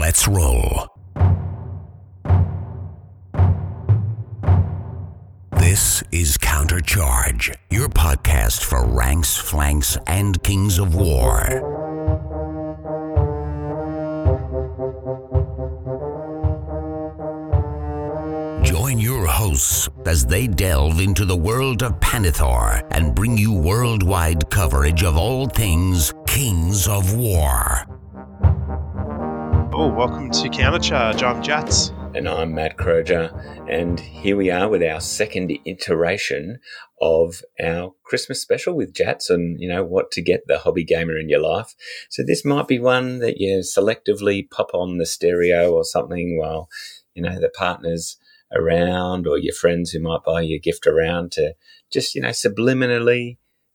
Let's roll. This is Countercharge, your podcast for ranks, flanks, and kings of war. Join your hosts as they delve into the world of Panithor and bring you worldwide coverage of all things Kings of War. Oh, welcome to Countercharge. I'm Jats. And I'm Matt Croger, and here we are with our second iteration of our Christmas special with Jats and, what to get the hobby gamer in your life. So this might be one that you selectively pop on the stereo or something while, the partner's around, or your friends who might buy you a gift around to just, subliminally,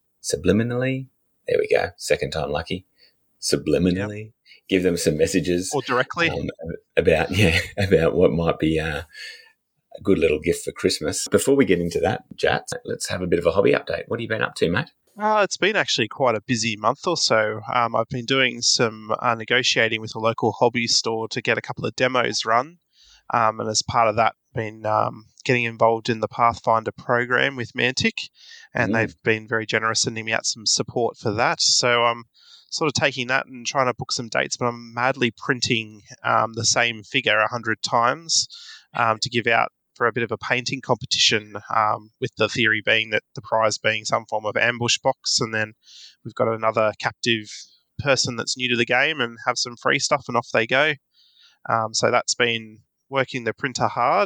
there we go, second time lucky, subliminally. Yep. Give them some messages, or directly about what might be a good little gift for Christmas. Before we get into that, Jats, let's have a bit of a hobby update. What have you been up to, mate? It's been actually quite a busy month or so. I've been doing some negotiating with a local hobby store to get a couple of demos run, and as part of that, been getting involved in the Pathfinder program with Mantic, and they've been very generous sending me out some support for that. So I'm sort of taking that and trying to book some dates, but I'm madly printing the same figure 100 times to give out for a bit of a painting competition, with the theory being that the prize being some form of ambush box, and then we've got another captive person that's new to the game and have some free stuff, and off they go. So that's been working the printer hard.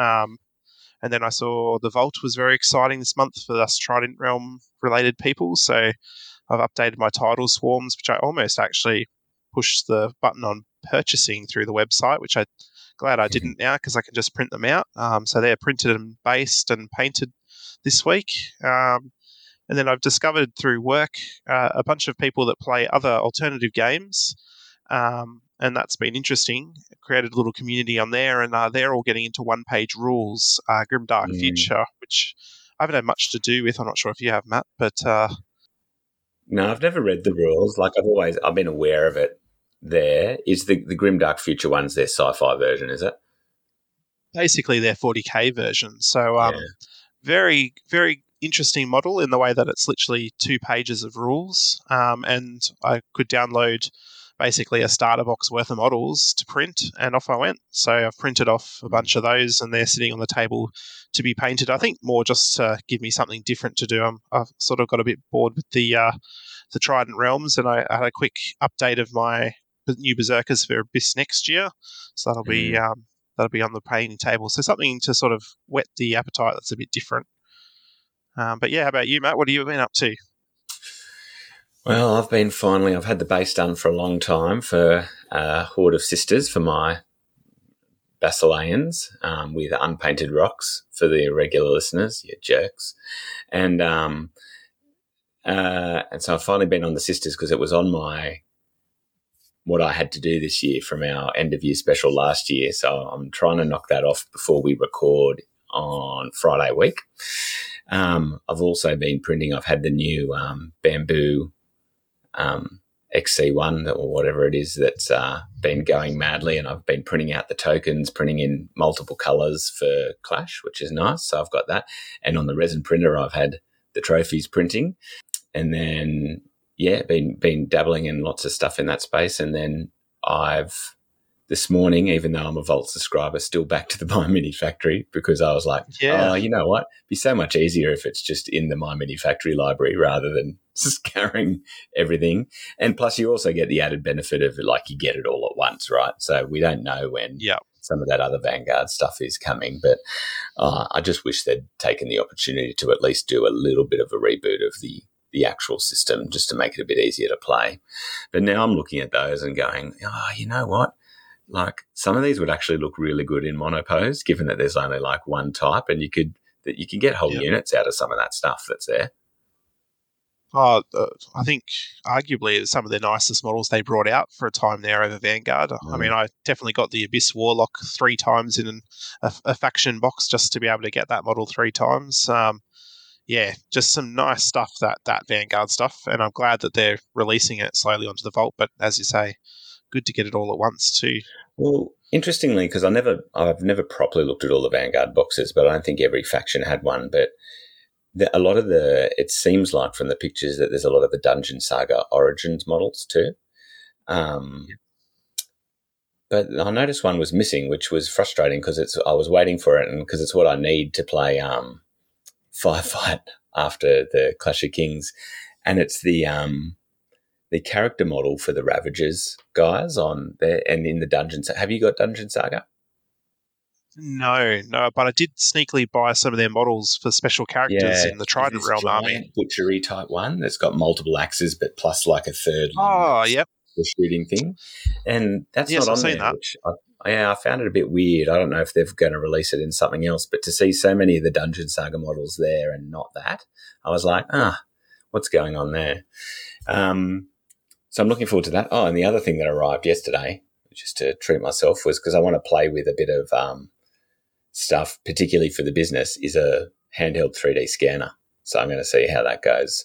And then I saw the Vault was very exciting this month for us Trident Realm related people, so I've updated my title swarms, which I almost actually pushed the button on purchasing through the website, which I'm glad I didn't now because I can just print them out. So they're printed and based and painted this week. And then I've discovered through work a bunch of people that play other alternative games, and that's been interesting. I created a little community on there, and they're all getting into one-page rules, Grimdark Future, which I haven't had much to do with. I'm not sure if you have, Matt, but... No, I've never read the rules. I've been aware of it. There is the Grimdark Future one's their sci-fi version, is it? Basically, their 40k version. So, very, very interesting model in the way that it's literally 2 pages of rules, and I could download basically a starter box worth of models to print, and off I went. So I've printed off a bunch of those, and they're sitting on the table to be painted. I think more just to give me something different to do. I've sort of got a bit bored with the Trident Realms, and I had a quick update of my new Berserkers for Abyss next year. So that'll be on the painting table. So something to sort of whet the appetite that's a bit different. But yeah, how about you, Matt? What have you been up to? Well, I've had the base done for a long time for Horde of Sisters for my Basileans, with unpainted rocks for the regular listeners, you jerks. And so I've finally been on the Sisters because it was on what I had to do this year from our end of year special last year. So I'm trying to knock that off before we record on Friday week. I've also been printing. I've had the new Bamboo XC1 or whatever it is that's been going madly, and I've been printing out the tokens, printing in multiple colours for Clash, which is nice. So I've got that. And on the resin printer, I've had the trophies printing. And then, been dabbling in lots of stuff in that space. And then I've, this morning, even though I'm a Vault subscriber, still back to the My Mini Factory because I was like, oh, you know what? It'd be so much easier if it's just in the My Mini Factory library rather than scouring everything. And plus you also get the added benefit of you get it all at once, right? So we don't know when some of that other Vanguard stuff is coming, but I just wish they'd taken the opportunity to at least do a little bit of a reboot of the actual system just to make it a bit easier to play. But now I'm looking at those and going, you know what? Some of these would actually look really good in monopose, given that there's only one type, and you can get whole units out of some of that stuff that's there. I think arguably it's some of the nicest models they brought out for a time there over Vanguard. I mean, I definitely got the Abyss Warlock 3 times in a faction box just to be able to get that model 3 times. Just some nice stuff, that Vanguard stuff, and I'm glad that they're releasing it slowly onto the Vault. But as you say, good to get it all at once too. Well, interestingly, because I've never properly looked at all the Vanguard boxes, but I don't think every faction had one. But it seems like from the pictures that there's a lot of the Dungeon Saga Origins models too. But I noticed one was missing, which was frustrating because I was waiting for it, and because it's what I need to play Firefight after the Clash of Kings, and it's the character model for the Ravagers guys on there and in the Dungeons. Have you got Dungeon Saga? No, but I did sneakily buy some of their models for special characters in the Trident Realm army. Butchery type one that's got multiple axes, but plus like a third. Yep. The shooting thing, and that's not on I've there. seen that. Which I found it a bit weird. I don't know if they're going to release it in something else, but to see so many of the Dungeon Saga models there and not that, I was like, what's going on there? So I'm looking forward to that. Oh, and the other thing that arrived yesterday, just to treat myself, was because I want to play with a bit of stuff, particularly for the business, is a handheld 3D scanner. So I'm going to see how that goes.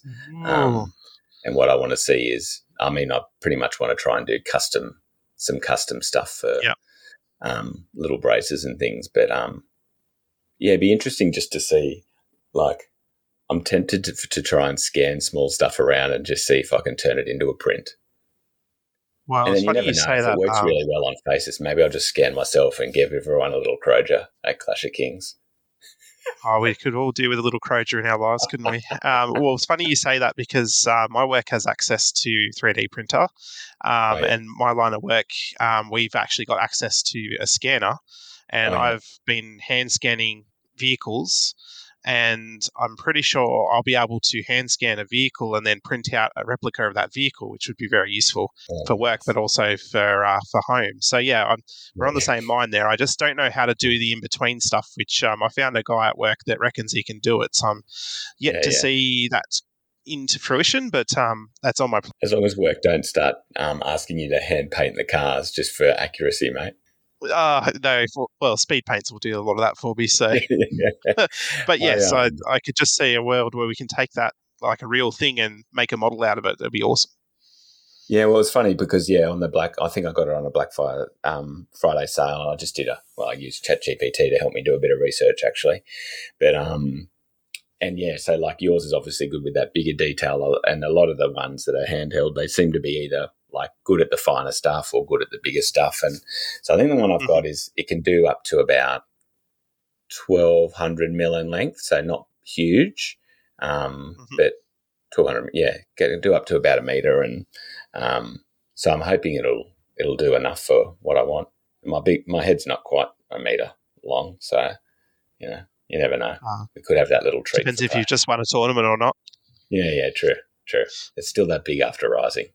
And what I want to see is, I pretty much want to try and do some custom stuff for little braces and things. But, it'd be interesting just to see, like, I'm tempted to try and scan small stuff around and just see if I can turn it into a print. Well, and then it's funny you say that. If it works really well on Faces, maybe I'll just scan myself and give everyone a little Croja at Clash of Kings. We could all do with a little Croja in our lives, couldn't we? Well, it's funny you say that because my work has access to 3D printer, and my line of work, we've actually got access to a scanner, and I've been hand scanning vehicles, and I'm pretty sure I'll be able to hand scan a vehicle and then print out a replica of that vehicle, which would be very useful for work, but also for home. So we're on the same mind there. I just don't know how to do the in-between stuff, which I found a guy at work that reckons he can do it. So I'm yet to see that into fruition, but that's on my plan. As long as work don't start asking you to hand paint the cars just for accuracy, mate. No, speed paints will do a lot of that for me. So, but yes, I could just see a world where we can take that like a real thing and make a model out of it. That'd be awesome. Yeah, well, it's funny because on the I think I got it on a Black Friday sale, and I just I used ChatGPT to help me do a bit of research actually, but so like yours is obviously good with that bigger detail, and a lot of the ones that are handheld, they seem to be either like good at the finer stuff or good at the bigger stuff. And so I think the one I've got is it can do up to about 1,200 mil in length, so not huge, but 1,200, can do up to about a metre. And so I'm hoping it'll do enough for what I want. My head's not quite a metre long, so, you never know. We could have that little treat. Depends if you've just won a tournament or not. Yeah, true. It's still that big after Rising.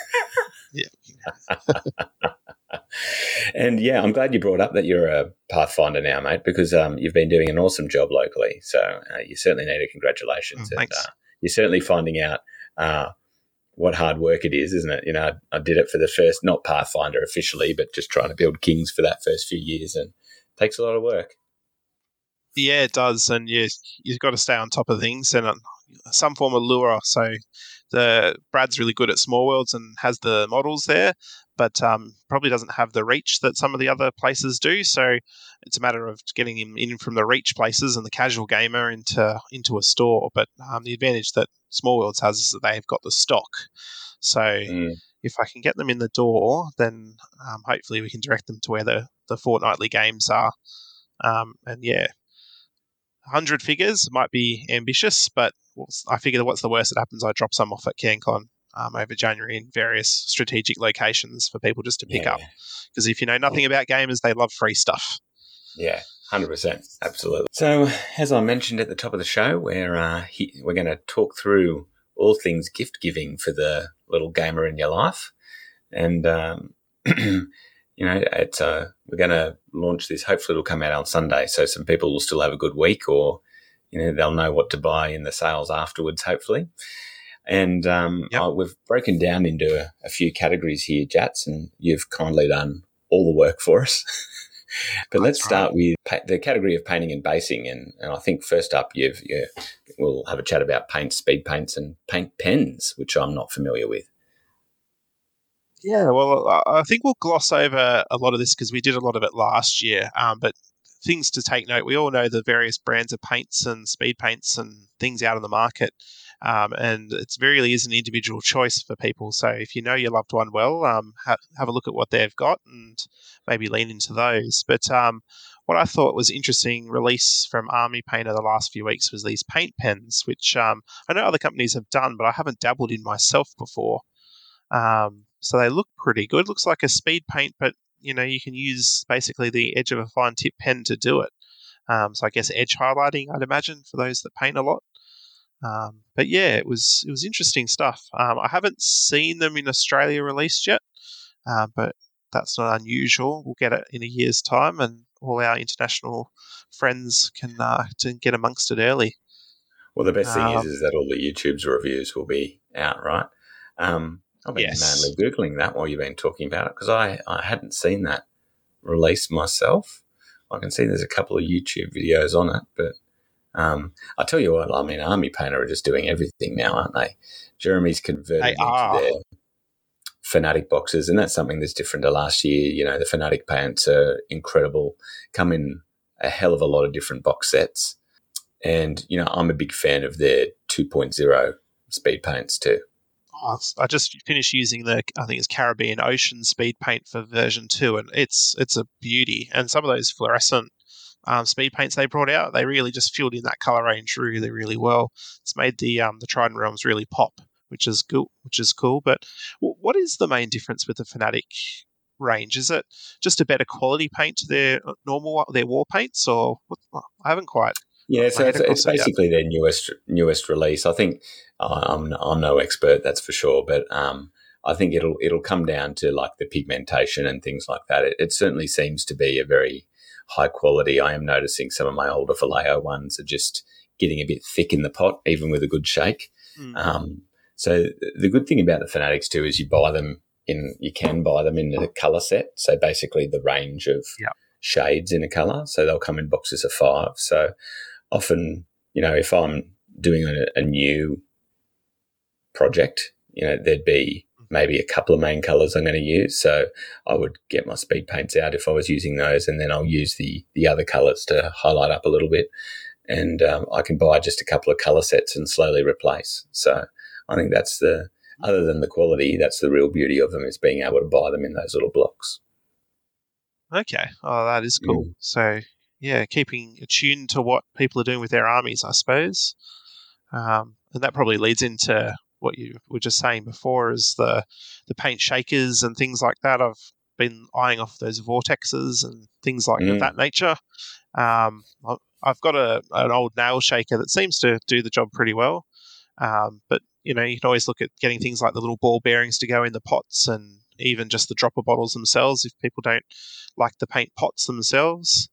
And I'm glad you brought up that you're a Pathfinder now, mate, because you've been doing an awesome job locally. So you certainly need a congratulations. Thanks. And you're certainly finding out what hard work it is, isn't it? I did it for the first, not Pathfinder officially, but just trying to build Kings for that first few years, and it takes a lot of work. Yeah, it does, and you've got to stay on top of things and some form of lure. So Brad's really good at Small Worlds and has the models there, but probably doesn't have the reach that some of the other places do. So it's a matter of getting him in from the reach places and the casual gamer into a store. But the advantage that Small Worlds has is that they've got the stock. So if I can get them in the door, then hopefully we can direct them to where the fortnightly games are. 100 figures might be ambitious, but I figure what's the worst that happens? I drop some off at CanCon over January in various strategic locations for people just to pick up. Because if you know nothing about gamers, they love free stuff. Yeah, 100%. Absolutely. So, as I mentioned at the top of the show, we're going to talk through all things gift giving for the little gamer in your life. And, we're going to launch this. Hopefully it'll come out on Sunday, so some people will still have a good week, or, they'll know what to buy in the sales afterwards, hopefully. And we've broken down into a few categories here, Jats, and you've kindly done all the work for us. But let's start with the category of painting and basing. And I think first up, we'll have a chat about paints, speed paints, and paint pens, which I'm not familiar with. Yeah, well, I think we'll gloss over a lot of this because we did a lot of it last year. But things to take note: we all know the various brands of paints and speed paints and things out on the market, and it really is an individual choice for people. So if you know your loved one well, have a look at what they've got and maybe lean into those. But what I thought was interesting release from Army Painter the last few weeks was these paint pens, which I know other companies have done, but I haven't dabbled in myself before. So they look pretty good. Looks like a speed paint, but you can use basically the edge of a fine tip pen to do it. So I guess edge highlighting, I'd imagine, for those that paint a lot. But yeah, it was interesting stuff. I haven't seen them in Australia released yet, but that's not unusual. We'll get it in a year's time, and all our international friends can get amongst it early. Well, the best thing is that all the YouTube's reviews will be out, right? I've been madly Googling that while you've been talking about it because I hadn't seen that release myself. I can see there's a couple of YouTube videos on it, but I tell you what, I mean, Army Painter are just doing everything now, aren't they? Jeremy's converted into their Fanatic boxes, and that's something that's different to last year. The Fanatic paints are incredible, come in a hell of a lot of different box sets. And, I'm a big fan of their 2.0 speed paints too. I just finished using I think it's Caribbean Ocean speed paint for version 2, and it's a beauty. And some of those fluorescent speed paints they brought out, they really just filled in that color range really, really well. It's made the Trident Realms really pop, which is cool. But what is the main difference with the Fanatic range? Is it just a better quality paint to their war paints, or I haven't quite. Yeah, so it's basically their newest release. I think I'm no expert, that's for sure, but I think it'll come down to like the pigmentation and things like that. It certainly seems to be a very high quality. I am noticing some of my older Vallejo ones are just getting a bit thick in the pot, even with a good shake. So the good thing about the Fanatics too is you can buy them in the color set. So basically the range of shades in a color. So they'll come in boxes of 5. So often, if I'm doing a new project, there'd be maybe a couple of main colors I'm going to use. So I would get my speed paints out if I was using those, and then I'll use the other colors to highlight up a little bit. And I can buy just a couple of color sets and slowly replace. So I think that's other than the quality, that's the real beauty of them, is being able to buy them in those little blocks. Okay. Oh, that is cool. So, yeah, keeping attuned to what people are doing with their armies, I suppose. And that probably leads into what you were just saying before, is the paint shakers and things like that. I've been eyeing off those vortexes and things like of that nature. I've got an old nail shaker that seems to do the job pretty well. But, you can always look at getting things like the little ball bearings to go in the pots, and even just the dropper bottles themselves if people don't like the paint pots themselves.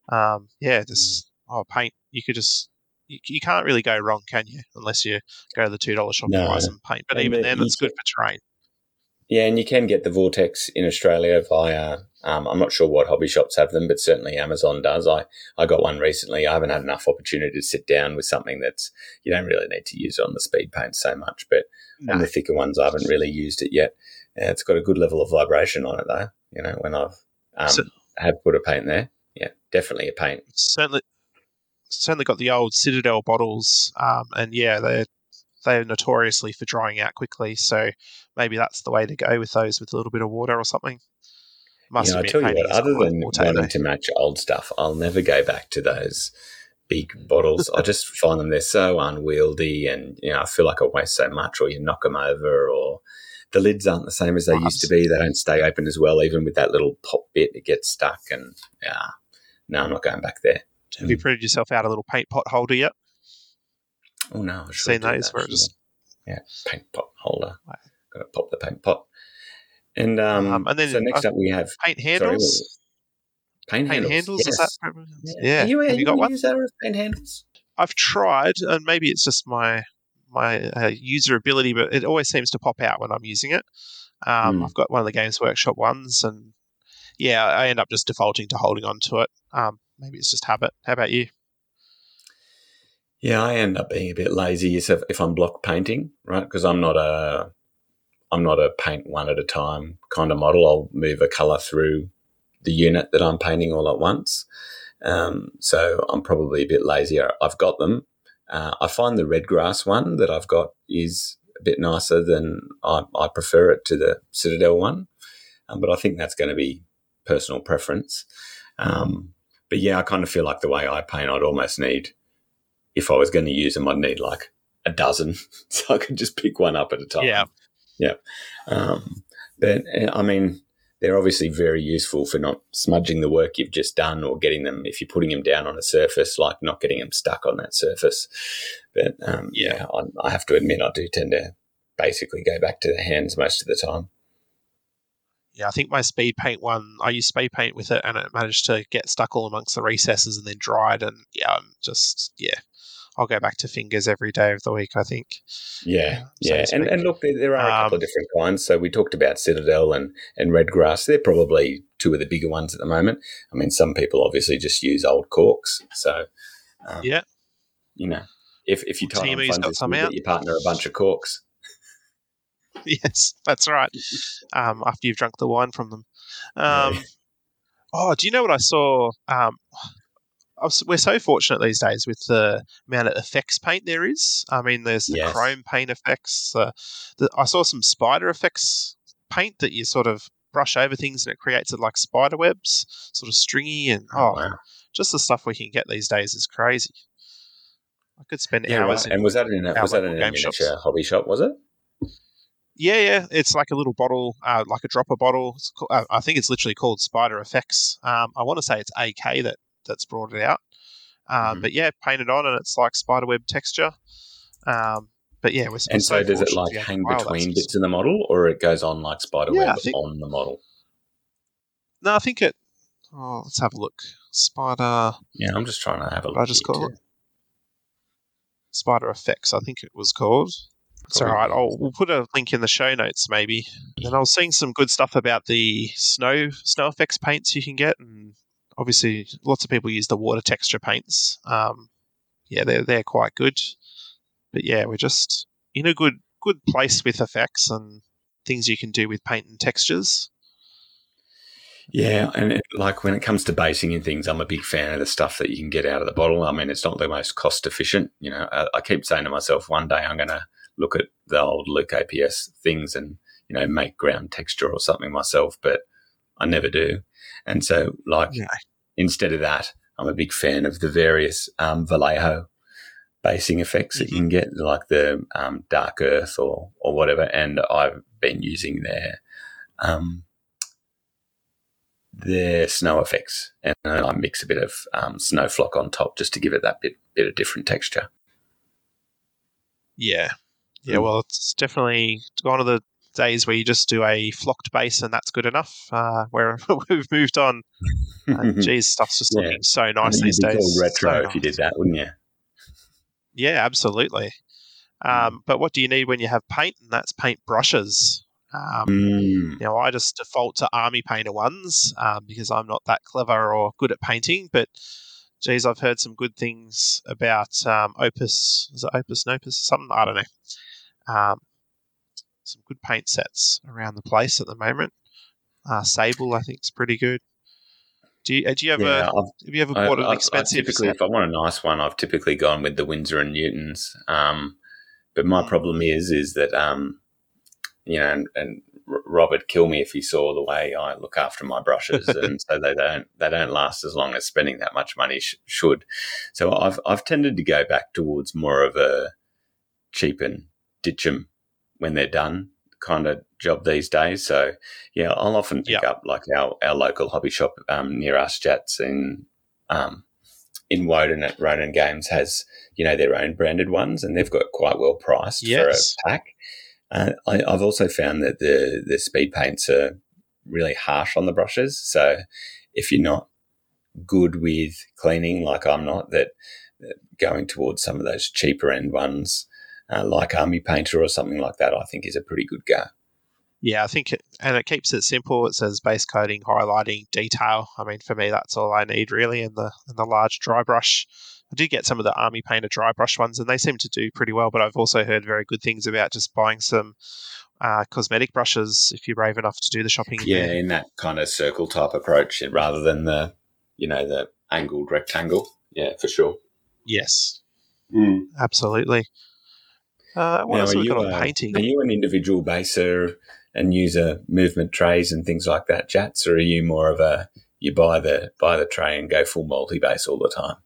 Paint, you can't really go wrong, can you? Unless you go to the $2 shop and buy some paint. But even then, it's good for terrain. Yeah, and you can get the Vortex in Australia via, I'm not sure what hobby shops have them, but certainly Amazon does. I got one recently. I haven't had enough opportunity to sit down with something that's, you don't really need to use it on the speed paint so much, but on the thicker ones, I haven't really used it yet. It's got a good level of vibration on it though, when I've have put a paint there. Yeah, definitely a paint. Certainly got the old Citadel bottles, and they're notoriously for drying out quickly, so maybe that's the way to go with those, with a little bit of water or something. I tell you what, other than wanting to match old stuff, I'll never go back to those big bottles. I just find they're so unwieldy, and I feel like I waste so much, or you knock them over, or the lids aren't the same as they used to be. They don't stay open as well, even with that little pop bit, it gets stuck, and no, I'm not going back there. Have you printed yourself out a little paint pot holder yet? Oh, no. I've seen those where it just... Yeah, paint pot holder. Got to pop the paint pot. And then so next up we have... Paint handles? Paint handles, yes. Is that... Yeah. Have you got one? User of paint handles? I've tried, and maybe it's just my user ability, but it always seems to pop out when I'm using it. I've got one of the Games Workshop ones, and I end up just defaulting to holding on to it. Maybe it's just habit. How about you? Yeah, I end up being a bit lazy if I'm block painting, right? Because I'm not I'm not a paint one at a time kind of model. I'll move a colour through the unit that I'm painting all at once. So I'm probably a bit lazier. I've got them. I find the red grass one that I've got is a bit nicer than I prefer it to the Citadel one. But I think that's going to be personal preference. But yeah, I kind of feel like the way I paint, I'd almost need, if I was going to use them, I'd need like a dozen so I could just pick one up at a time. Yeah. Yeah. But I mean, they're obviously very useful for not smudging the work you've just done or getting them, if you're putting them down on a surface, like not getting them stuck on that surface. But I have to admit, I do tend to basically go back to the hands most of the time. Yeah, I think my speed paint one, I used speed paint with it and it managed to get stuck all amongst the recesses and then dried. And I'll go back to fingers every day of the week, I think. Yeah. And look, there are a couple of different kinds. So we talked about Citadel and Redgrass. They're probably two of the bigger ones at the moment. I mean, some people obviously just use old corks. So, you know, if you tie on funds, you get your partner a bunch of corks. Yes, that's right. After you've drunk the wine from them. Oh, do you know what I saw? We're so fortunate these days with the amount of effects paint there is. I mean, there's the chrome paint effects. I saw some spider effects paint that you sort of brush over things and it creates it like spider webs, sort of stringy. And just the stuff we can get these days is crazy. I could spend hours. Right. And was that in a miniature hobby shop? Was it? Yeah. It's like a little bottle, like a dropper bottle. I think it's literally called Spider Effects. I want to say it's AK that's brought it out. But yeah, painted on and it's like spiderweb texture. But yeah, so does it like hang between bits in the model, or it goes on like spiderweb on the model? No, I think it. Oh, let's have a look. Spider. Yeah, I'm just trying to have a look. I just call it Spider Effects. I think it was called. It's all right. We'll put a link in the show notes maybe. And I was seeing some good stuff about the snow effects paints you can get, and obviously lots of people use the water texture paints. They're quite good. But yeah, we're just in a good place with effects and things you can do with paint and textures. Yeah, and like when it comes to basing and things, I'm a big fan of the stuff that you can get out of the bottle. I mean, it's not the most cost efficient. You know, I keep saying to myself, one day I'm going to look at the old Luke APS things and, you know, make ground texture or something myself, but I never do. And so, instead of that, I'm a big fan of the various Vallejo basing effects that you can get, like the dark earth or whatever. And I've been using their snow effects, and I mix a bit of snow flock on top just to give it that bit of different texture. Yeah. Well, it's definitely gone to the days where you just do a flocked base and that's good enough. Where we've moved on. Stuff's just looking so nice these days. You'd be retro if you did that, wouldn't you? Yeah, absolutely. But what do you need when you have paint? And that's paint brushes. Now, I just default to Army Painter ones because I'm not that clever or good at painting. But, geez, I've heard some good things about Opus. Is it Opus Nopus? Something? I don't know. Some good paint sets around the place at the moment. Sable, I think, is pretty good. Do you ever have you ever bought an expensive typically, set? If I want a nice one, I've typically gone with the Winsor and Newtons. But my problem is that and Robert kill me if he saw the way I look after my brushes, and so they don't last as long as spending that much money should. So I've tended to go back towards more of a cheap and ditch 'em when they're done kind of job these days. So yeah, I'll often pick up like our local hobby shop near us, Jats in Woden at Ronin Games has, you know, their own branded ones, and they've got quite well priced for a pack. I've also found that the speed paints are really harsh on the brushes. So if you're not good with cleaning, like I'm not, that going towards some of those cheaper end ones, like Army Painter or something like that, I think is a pretty good go. Yeah, I think it keeps it simple. It says base coating, highlighting, detail. I mean, for me, that's all I need really in the large dry brush. I do get some of the Army Painter dry brush ones, and they seem to do pretty well. But I've also heard very good things about just buying some cosmetic brushes if you're brave enough to do the shopping in there. In that kind of circle type approach rather than the angled rectangle. Yeah, for sure. Yes, absolutely. What else have we got on painting? Are you an individual baser and user movement trays and things like that, Jats, or are you more of you buy the tray and go full multi-base all the time?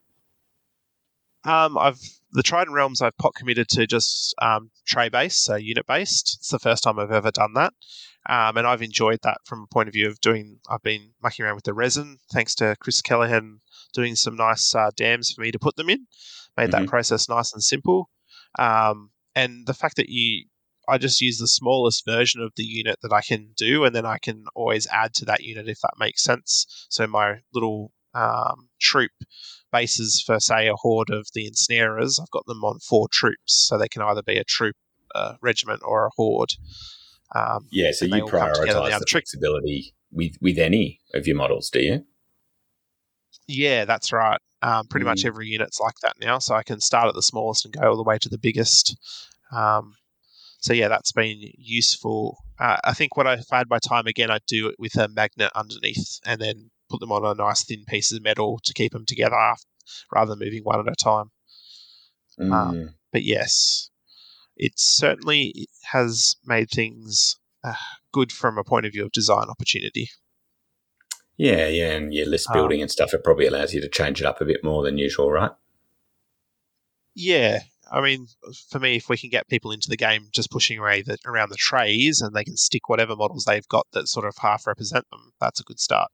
The Trident Realms I've pot committed to just tray based, so unit based. It's the first time I've ever done that, and I've enjoyed that from a point of view of I've been mucking around with the resin, thanks to Chris Kellehan doing some nice dams for me to put them in. Made that process nice and simple, and the fact that I just use the smallest version of the unit that I can do, and then I can always add to that unit if that makes sense. So my little troop bases for, say, a horde of the ensnarers, I've got them on 4 troops, so they can either be a troop, regiment, or a horde. So you prioritise the flexibility with any of your models, do you? Yeah, that's right. Pretty much every unit's like that now, so I can start at the smallest and go all the way to the biggest. So yeah, that's been useful. I think if I had my time again, I'd do it with a magnet underneath and then put them on a nice thin piece of metal to keep them together rather than moving one at a time. But yes, it certainly has made things good from a point of view of design opportunity. Yeah, and your list building and stuff, it probably allows you to change it up a bit more than usual, right? Yeah. I mean, for me, if we can get people into the game just pushing around the trays and they can stick whatever models they've got that sort of half represent them, that's a good start.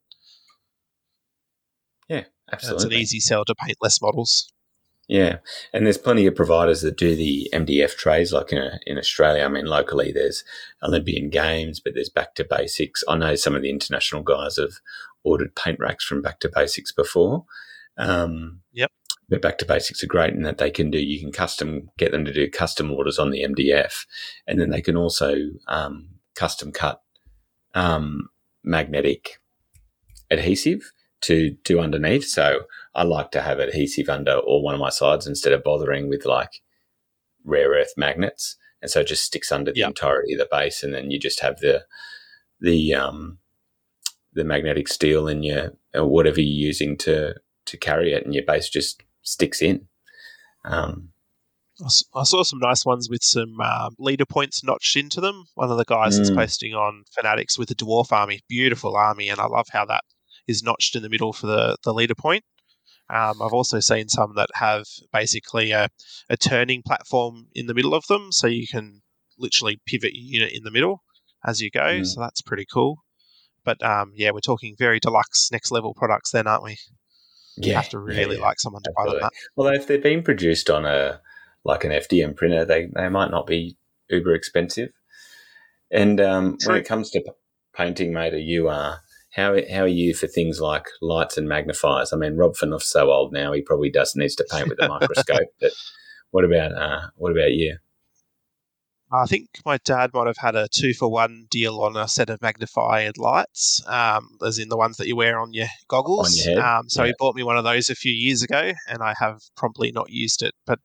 Yeah, absolutely. And it's an easy sell to paint less models. Yeah, and there's plenty of providers that do the MDF trays, like in Australia. I mean, locally there's Olympian Games, but there's Back to Basics. I know some of the international guys have ordered paint racks from Back to Basics before. Yep. But Back to Basics are great in that you can get them to do custom orders on the MDF, and then they can also custom cut magnetic adhesive to do underneath. So I like to have adhesive under all one of my sides instead of bothering with like rare earth magnets, and so it just sticks under the entirety of the base, and then you just have the magnetic steel in your whatever you're using to carry it, and your base just sticks in. I saw some nice ones with some leader points notched into them. One of the guys that's posting on Fanatics with the Dwarf Army, beautiful army, and I love how that is notched in the middle for the leader point. I've also seen some that have basically a turning platform in the middle of them, so you can literally pivot your unit in the middle as you go, so that's pretty cool. But we're talking very deluxe, next level products then, aren't we? You have to really like someone to buy them that. Well, if they're being produced on an FDM printer, they might not be uber expensive. And when it comes to painting, mate, how are you for things like lights and magnifiers? I mean, Rob Phaneuf's so old now, he probably needs to paint with a microscope. But what about you? I think my dad might have had a 2-for-1 deal on a set of magnified lights, as in the ones that you wear on your goggles. On your head. He bought me one of those a few years ago, and I have promptly not used it. But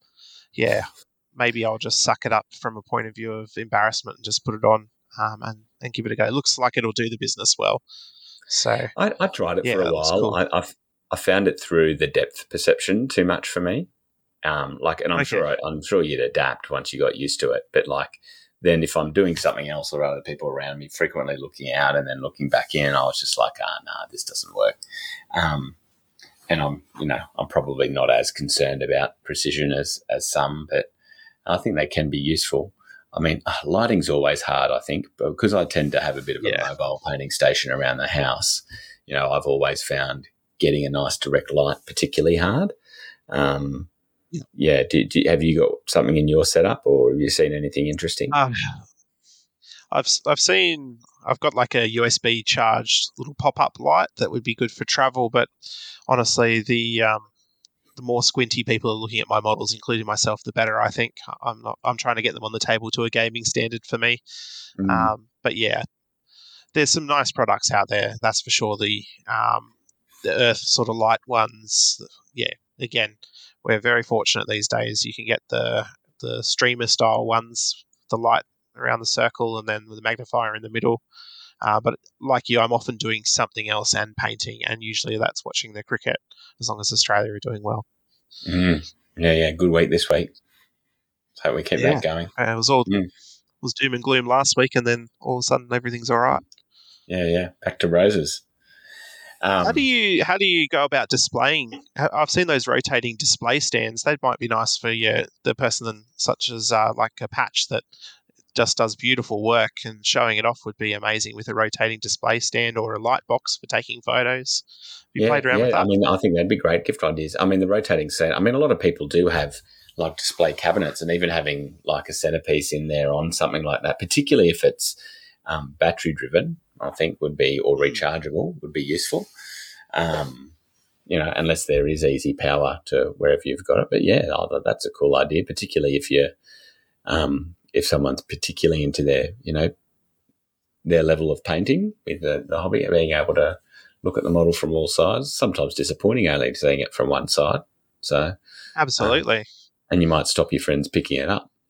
maybe I'll just suck it up from a point of view of embarrassment and just put it on and give it a go. It looks like it'll do the business well. So I tried it for a while. Cool. I found it through the depth perception too much for me. I'm sure you'd adapt once you got used to it. But then if I'm doing something else or other people around me frequently looking out and then looking back in, I was just like, this doesn't work. And I'm probably not as concerned about precision as some, but I think they can be useful. I mean, lighting's always hard, I think, but because I tend to have a bit of a mobile painting station around the house, I've always found getting a nice direct light particularly hard. Have you got something in your setup, or have you seen anything interesting? I've got like a USB charged little pop-up light that would be good for travel, but honestly, the more squinty people are looking at my models, including myself, the better. I think I'm trying to get them on the table to a gaming standard for me. But yeah, there's some nice products out there, that's for sure. The Earth sort of light ones, again, we're very fortunate these days. You can get the streamer style ones, the light around the circle and then with the magnifier in the middle. But like you, I'm often doing something else and painting, and usually that's watching the cricket, as long as Australia are doing well. Yeah. Good week this week. So we keep that going. It was was doom and gloom last week, and then all of a sudden everything's all right. Yeah. Back to roses. How do you go about displaying? I've seen those rotating display stands. They might be nice for the person such as like a Patch that just does beautiful work, and showing it off would be amazing with a rotating display stand or a light box for taking photos. Have you played around with that? I mean, I think that'd be great gift ideas. I mean, the rotating set. I mean, a lot of people do have like display cabinets, and even having like a centerpiece in there on something like that, particularly if it's battery driven, I think would be, or rechargeable, would be useful. Unless there is easy power to wherever you've got it. But yeah, that's a cool idea, particularly if you're if someone's particularly into their level of painting with the hobby, being able to look at the model from all sides. Sometimes disappointing only seeing it from one side. So absolutely, and you might stop your friends picking it up.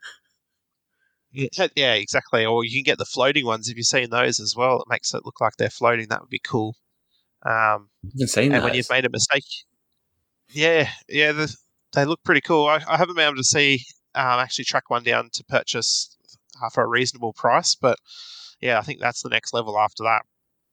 Yeah, exactly. Or you can get the floating ones if you've seen those as well. It makes it look like they're floating. That would be cool. I haven't seen and those. When you've made a mistake, they look pretty cool. I haven't been able to see actually track one down to purchase for a reasonable price, but yeah, I think that's the next level after that.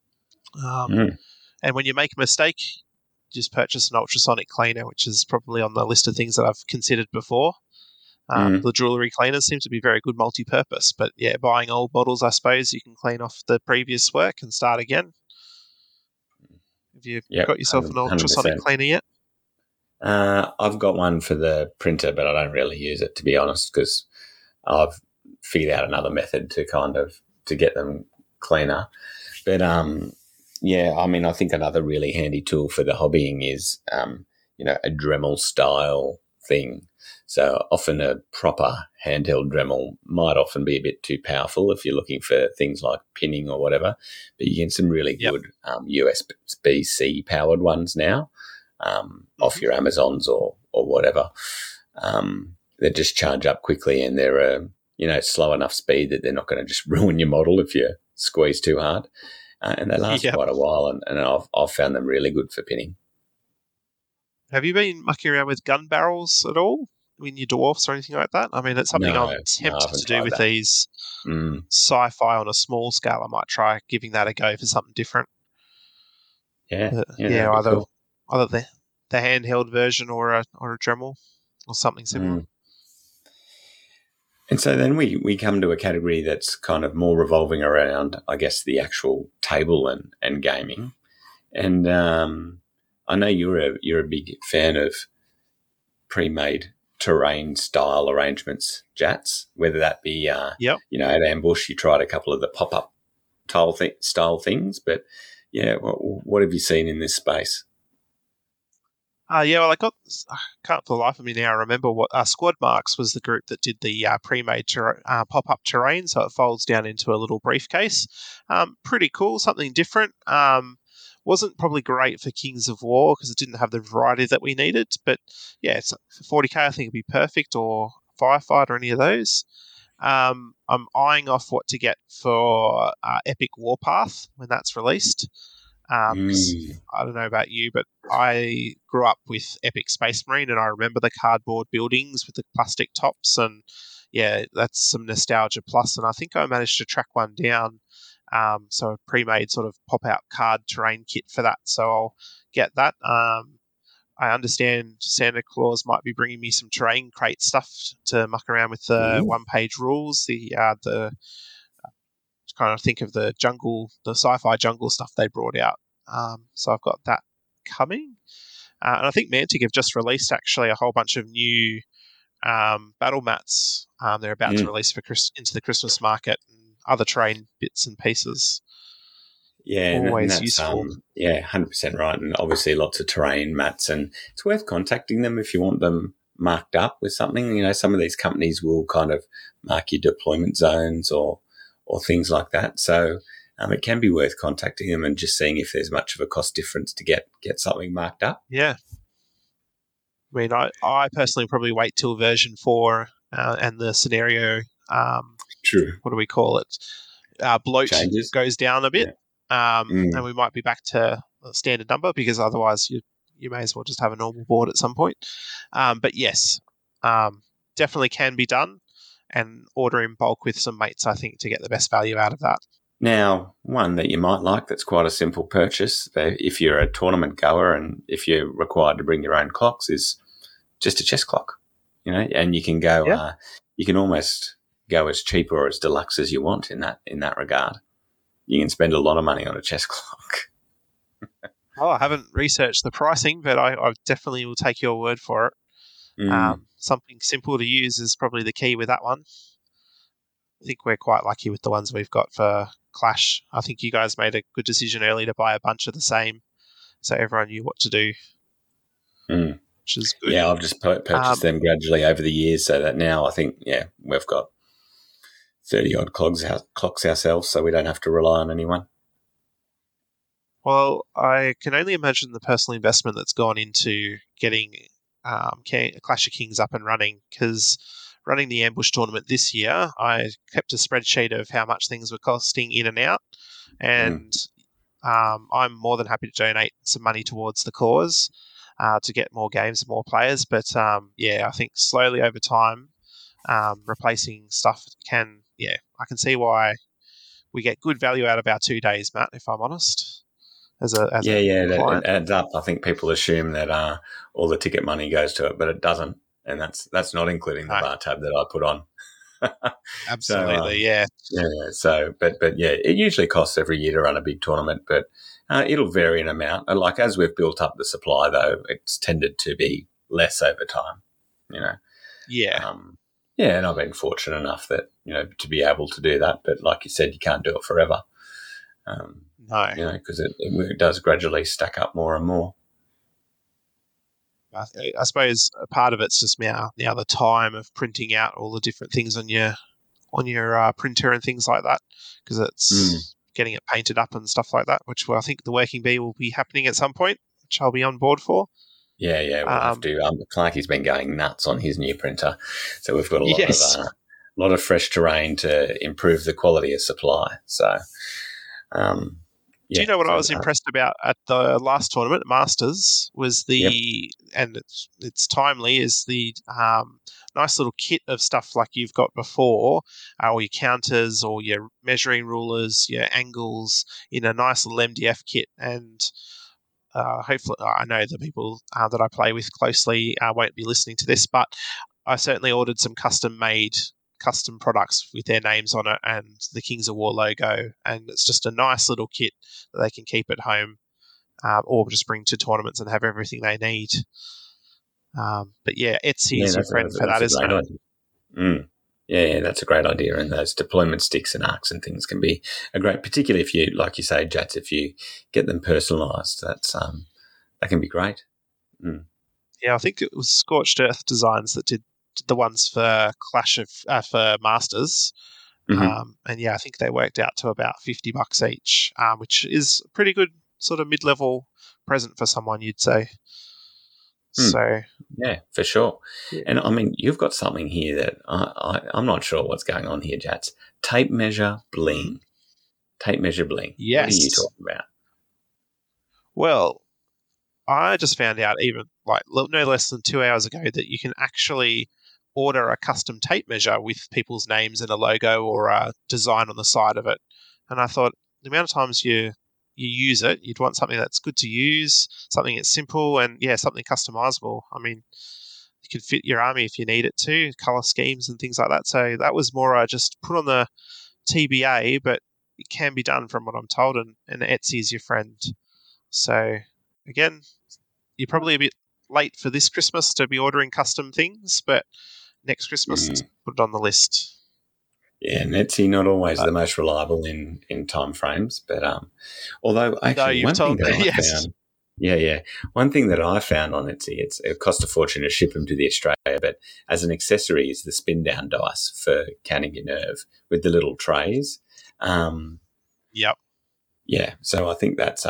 And when you make a mistake, just purchase an ultrasonic cleaner, which is probably on the list of things that I've considered before. The jewellery cleaners seem to be very good multi-purpose, but yeah, buying old bottles, I suppose you can clean off the previous work and start again. Have you got yourself an ultrasonic 100%. Cleaner yet? I've got one for the printer, but I don't really use it, to be honest, because I've figured out another method to get them cleaner. But I mean, I think another really handy tool for the hobbying is a Dremel style thing. So often a proper handheld Dremel might often be a bit too powerful if you're looking for things like pinning or whatever, but you get some really good USB-C powered ones now off your Amazons or whatever. They just charge up quickly, and they're slow enough speed that they're not going to just ruin your model if you squeeze too hard. And they last quite a while, and I've found them really good for pinning. Have you been mucking around with gun barrels at all in your dwarfs or anything like that? I mean, it's something I'm tempted to do with these sci-fi on a small scale. I might try giving that a go for something different. Either the handheld version or a Dremel or something similar. And so then we come to a category that's kind of more revolving around, I guess, the actual table and gaming. And I know you're a big fan of pre-made terrain style arrangements, Jats, whether that be at Ambush, you tried a couple of the pop-up style things, but what have you seen in this space? I can't for the life of me now remember what Squad Marks was the group that did the pre-made pop-up terrain, so it folds down into a little briefcase. Pretty cool, something different. Wasn't probably great for Kings of War because it didn't have the variety that we needed, but yeah, it's for 40k I think it'd be perfect, or Firefight or any of those. I'm eyeing off what to get for Epic Warpath when that's released. I don't know about you, but I grew up with Epic Space Marine, and I remember the cardboard buildings with the plastic tops, and yeah, that's some nostalgia plus. And I think I managed to track one down. So a pre-made sort of pop-out card terrain kit for that. So I'll get that. I understand Santa Claus might be bringing me some terrain crate stuff to muck around with the one-page rules. Kind of think of the sci-fi jungle stuff they brought out. So I've got that coming. And I think Mantic have just released actually a whole bunch of new battle mats. They're about to release into the Christmas market. Other terrain bits and pieces. Yeah, always that's useful. 100% right. And obviously lots of terrain mats, and it's worth contacting them if you want them marked up with something. Some of these companies will kind of mark your deployment zones or things like that. So it can be worth contacting them and just seeing if there's much of a cost difference to get something marked up. Yeah. I mean, I personally probably wait till version 4 and the scenario True. what do we call it? Bloat Changes. goes down a bit, and we might be back to a standard number, because otherwise you may as well just have a normal board at some point. But yes, definitely can be done, and order in bulk with some mates, I think, to get the best value out of that. Now, one that you might like that's quite a simple purchase, if you're a tournament goer and if you're required to bring your own clocks, is just a chess clock, and you can go, you can almost go as cheap or as deluxe as you want in that regard. You can spend a lot of money on a chess clock. Oh, I haven't researched the pricing, but I definitely will take your word for it. Something simple to use is probably the key with that one. I think we're quite lucky with the ones we've got for Clash. I think you guys made a good decision early to buy a bunch of the same, so everyone knew what to do, which is good. Yeah, I've just purchased them gradually over the years, so that now I think, we've got 30-odd clocks ourselves, so we don't have to rely on anyone. Well, I can only imagine the personal investment that's gone into getting Clash of Kings up and running, because running the ambush tournament this year, I kept a spreadsheet of how much things were costing in and out, and I'm more than happy to donate some money towards the cause to get more games and more players. But I think slowly over time, replacing stuff I can see why we get good value out of our 2 days, Matt, if I'm honest. It adds up. I think people assume that all the ticket money goes to it, but it doesn't, and that's not including the bar tab that I put on. Absolutely, So, but it usually costs every year to run a big tournament, but it'll vary in amount. And like as we've built up the supply, though, it's tended to be less over time. And I've been fortunate enough that to be able to do that. But like you said, you can't do it forever. No, because it does gradually stack up more and more. I suppose a part of it's just now the time of printing out all the different things on your printer and things like that, because it's getting it painted up and stuff like that, which I think the Working Bee will be happening at some point, which I'll be on board for. Yeah, we'll have to. Clarky's been going nuts on his new printer, so we've got a lot of fresh terrain to improve the quality of supply. So, do you know what I was impressed about at the last tournament, Masters, was and it's timely, is the nice little kit of stuff like you've got before, or your counters or your measuring rulers, your angles in a nice little MDF kit. And hopefully, I know the people that I play with closely won't be listening to this, but I certainly ordered some custom products with their names on it and the Kings of War logo, and it's just a nice little kit that they can keep at home or just bring to tournaments and have everything they need. But Etsy is your friend for that, isn't it? Yeah, that's a great idea, and those deployment sticks and arcs and things can be a great, particularly if you, like you say, Jats, if you get them personalised, that can be great. Yeah, I think it was Scorched Earth Designs that did the ones for for Masters, and I think they worked out to about $50 each, which is a pretty good sort of mid-level present for someone, you'd say. So yeah, for sure. And I mean, you've got something here that I'm not sure what's going on here, Jats. Tape measure bling. Yes. What are you talking about? Well, I just found out even no less than 2 hours ago that you can actually order a custom tape measure with people's names and a logo or a design on the side of it. And I thought, the amount of times you use it, you'd want something that's good to use, something that's simple, and something customizable. I mean, you can fit your army if you need it to, color schemes and things like that. So that was more just put on the TBA, but it can be done from what I'm told, and Etsy is your friend. So again, you're probably a bit late for this Christmas to be ordering custom things, but next Christmas, put it on the list. Yeah, and Etsy not always the most reliable in time frames, but although actually one thing that I found, one thing that I found on Etsy, it cost a fortune to ship them to the Australia, but as an accessory is the spin down dice for counting your nerve with the little trays. Yep. Yeah, so I think that's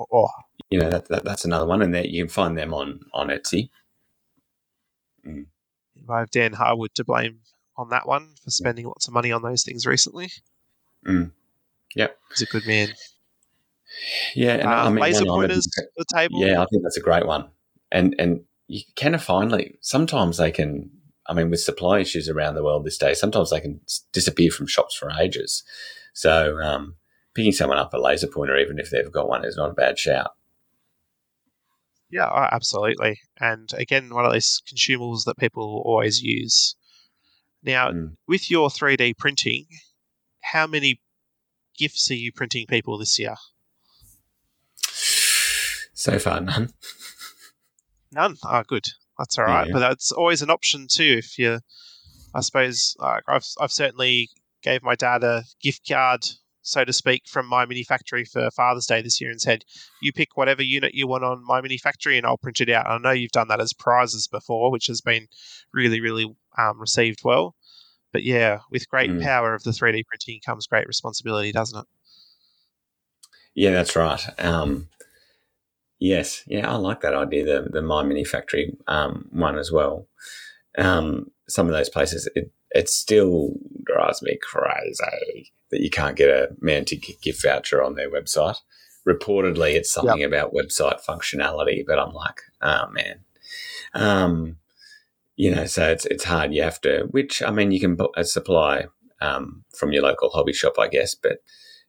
that's another one, and that you can find them on Etsy. I have Dan Harwood to blame on that one for spending lots of money on those things recently. Yep. He's a good man. Yeah, and I mean, laser pointers at the table. Yeah, I think that's a great one. And you can finally, sometimes they can, I mean, with supply issues around the world this day, sometimes they can disappear from shops for ages. So picking someone up a laser pointer, even if they've got one, is not a bad shout. Yeah, absolutely. And again, one of those consumables that people always use. Now, with your 3D printing, how many gifts are you printing people this year? So far, none. None? Oh, good. That's all right. Yeah. But that's always an option too. If you, I suppose, I've certainly gave my dad a gift card, so to speak, from My Mini Factory for Father's Day this year and said, you pick whatever unit you want on My Mini Factory and I'll print it out. And I know you've done that as prizes before, which has been really, really received well. But yeah, with great power of the 3D printing comes great responsibility, doesn't it? Yeah, that's right. Yes, yeah, I like that idea, the My Mini Factory one as well. Some of those places, it still drives me crazy that you can't get a Mantic gift voucher on their website. Reportedly, it's something about website functionality, but I'm like, oh, man. So it's hard. You have to, which, I mean, you can supply from your local hobby shop, I guess, but,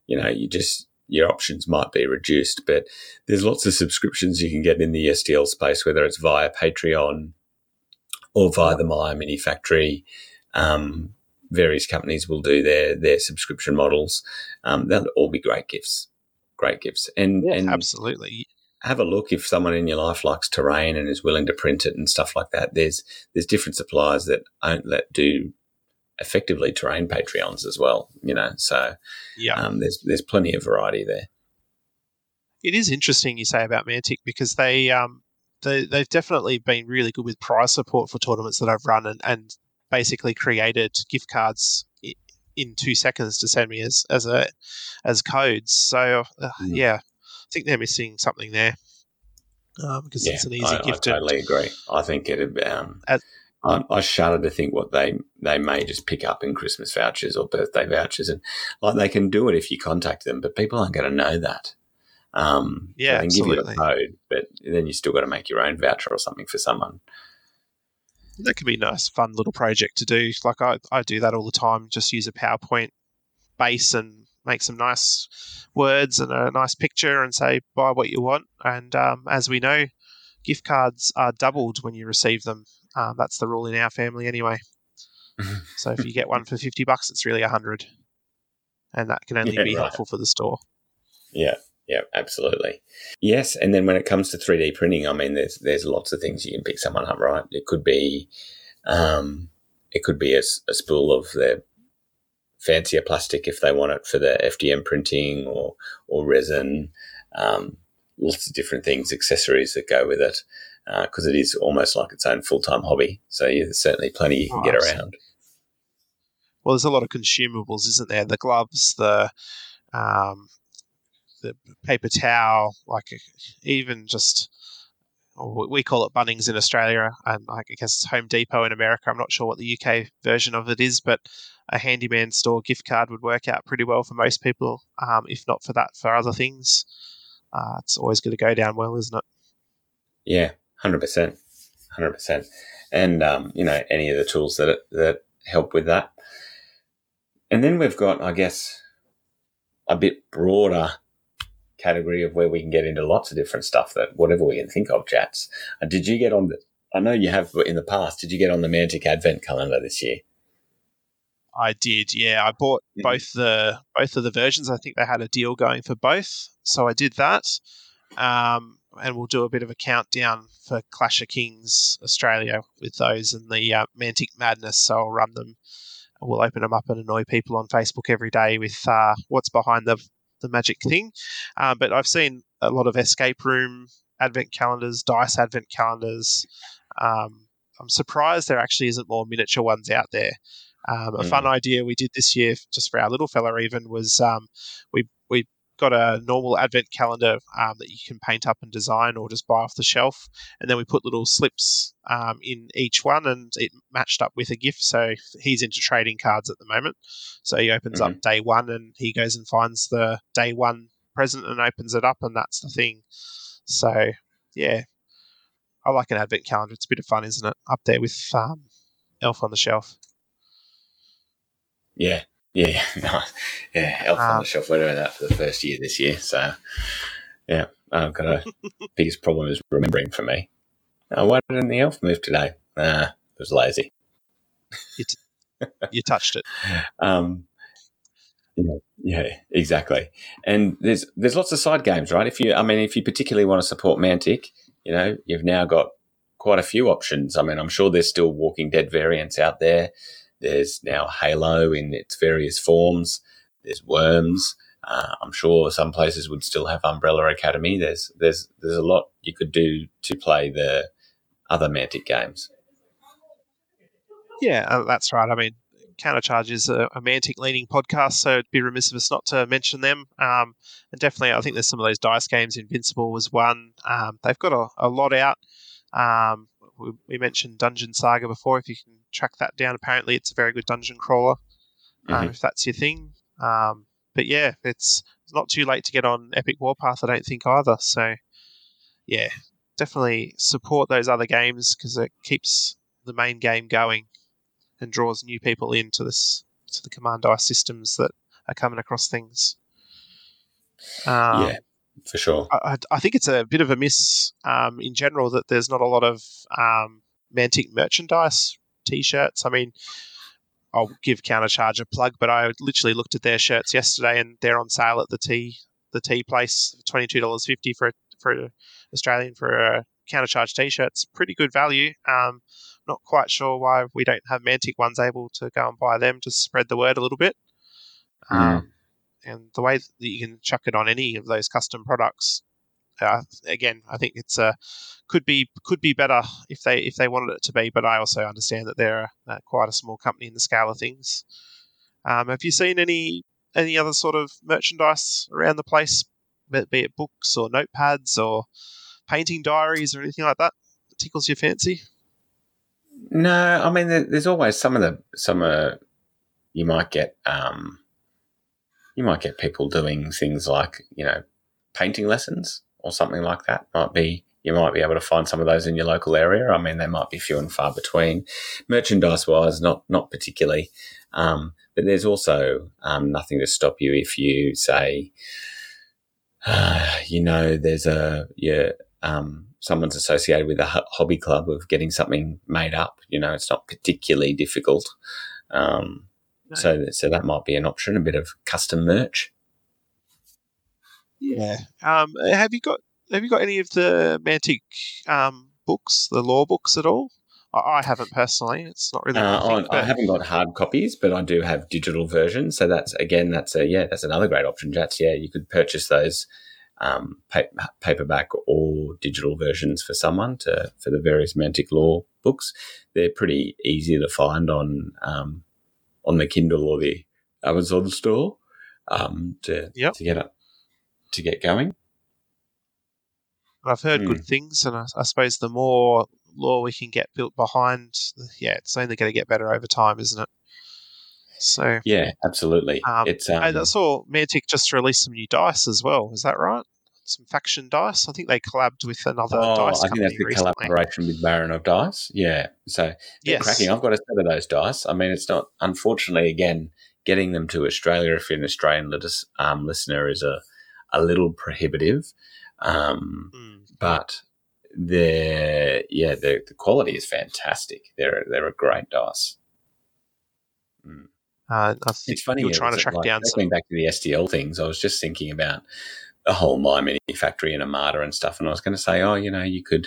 your options might be reduced. But there's lots of subscriptions you can get in the STL space, whether it's via Patreon or via the My Mini Factory. Various companies will do their subscription models. They'll all be great gifts. And absolutely. Have a look if someone in your life likes terrain and is willing to print it and stuff like that. There's different suppliers that do effectively terrain Patreons as well, So there's plenty of variety there. It is interesting you say about Mantic because they've definitely been really good with prize support for tournaments that I've run and basically created gift cards in 2 seconds to send me as codes. So I think they're missing something there because it's an easy gift. I totally agree. I think I shudder to think what they may just pick up in Christmas vouchers or birthday vouchers, and like they can do it if you contact them, but people aren't going to know that. So they can absolutely. give you a code, but then you still got to make your own voucher or something for someone. That could be a nice, fun little project to do. Like I do that all the time. Just use a PowerPoint base and make some nice words and a nice picture and say, buy what you want. And as we know, gift cards are doubled when you receive them. That's the rule in our family anyway. So if you get one for $50, it's really $100. And that can only be helpful for the store. Yeah, absolutely. Yes, and then when it comes to 3D printing, I mean, there's lots of things you can pick someone up, right? It could be a spool of their fancier plastic if they want it for the FDM printing or resin, lots of different things, accessories that go with it, because it is almost like its own full-time hobby. So there's certainly plenty you can get around. Well, there's a lot of consumables, isn't there? The gloves, the paper towel, like even just, we call it Bunnings in Australia, and I guess it's Home Depot in America. I'm not sure what the UK version of it is, but a handyman store gift card would work out pretty well for most people, if not for that, for other things. It's always going to go down well, isn't it? Yeah, 100%. And, any of the tools that help with that. And then we've got, I guess, a bit broader category of where we can get into lots of different stuff, that whatever we can think of, Jats. Did you get on I know you have in the past, did you get on the Mantic Advent calendar this year? I did, yeah. I bought both of the versions. I think they had a deal going for both, so I did that. And we'll do a bit of a countdown for Clash of Kings Australia with those and the Mantic Madness. So I'll run them. We'll open them up and annoy people on Facebook every day with what's behind the magic thing. But I've seen a lot of escape room advent calendars, dice advent calendars. I'm surprised there actually isn't more miniature ones out there. A fun idea we did this year, just for our little fella even, was we got a normal advent calendar that you can paint up and design or just buy off the shelf. And then we put little slips in each one, and it matched up with a gift. So he's into trading cards at the moment. So he opens up day one, and he goes and finds the day one present and opens it up, and that's the thing. So, yeah, I like an advent calendar. It's a bit of fun, isn't it? Up there with Elf on the Shelf. Yeah. Nice. Yeah, Elf on the Shelf. We're doing that for the first year this year. So, yeah, I've got a biggest problem is remembering for me. Why didn't the elf move today? It was lazy. You touched it. Yeah, exactly. And there's lots of side games, right? If you particularly want to support Mantic, you've now got quite a few options. I mean, I'm sure there's still Walking Dead variants out there. There's now Halo in its various forms. There's Worms. I'm sure some places would still have Umbrella Academy. There's a lot you could do to play the other Mantic games. Yeah, that's right. I mean, Countercharge is a Mantic-leaning podcast, so it'd be remiss of us not to mention them. And definitely, I think there's some of those dice games. Invincible was one. They've got a lot out. We mentioned Dungeon Saga before. If you can track that down, apparently it's a very good dungeon crawler, if that's your thing. But yeah, it's not too late to get on Epic Warpath, I don't think, either. So yeah, definitely support those other games because it keeps the main game going and draws new people into the Command Dice systems that are coming across things. Yeah, for sure. I think it's a bit of a miss in general that there's not a lot of Mantic merchandise T-shirts. I mean, I'll give Countercharge a plug, but I literally looked at their shirts yesterday and they're on sale at the tea place, $22.50 for Australian for a Countercharge T-shirt. It's pretty good value. Not quite sure why we don't have Mantic ones able to go and buy them to spread the word a little bit. And the way that you can chuck it on any of those custom products, again, I think it's could be better if they wanted it to be. But I also understand that they're quite a small company in the scale of things. Have you seen any other sort of merchandise around the place, be it books or notepads or painting diaries or anything like that tickles your fancy? No, I mean there's always some you might get people doing things like painting lessons or something like that. You might be able to find some of those in your local area. I mean, they might be few and far between. Merchandise wise, not particularly, but there's also nothing to stop you if you say, there's someone's associated with a hobby club of getting something made up. It's not particularly difficult. No. So that might be an option, a bit of custom merch. Yeah. Have you got any of the Mantic books, the lore books at all? I haven't personally. It's not really. I haven't got hard copies, but I do have digital versions. So that's another great option, Jats. Yeah, you could purchase those paperback or digital versions for someone for the various Mantic lore books. They're pretty easy to find on the Kindle or the Amazon store to get going. I've heard good things, and I suppose the more lore we can get built behind, it's only going to get better over time, isn't it? So yeah, absolutely. I saw Mantic just released some new dice as well. Is that right? Some faction dice. I think they collabed with another dice company. I think that's the collaboration with Baron of Dice. Yeah, so they're cracking. I've got a set of those dice. I mean, it's not, unfortunately, again, getting them to Australia if you're an Australian listener is a little prohibitive. But the quality is fantastic. They're a great dice. It's funny you're trying to track down. Going back to the STL things, I was just thinking about the whole My Mini Factory and Armada and stuff, and I was going to say, you could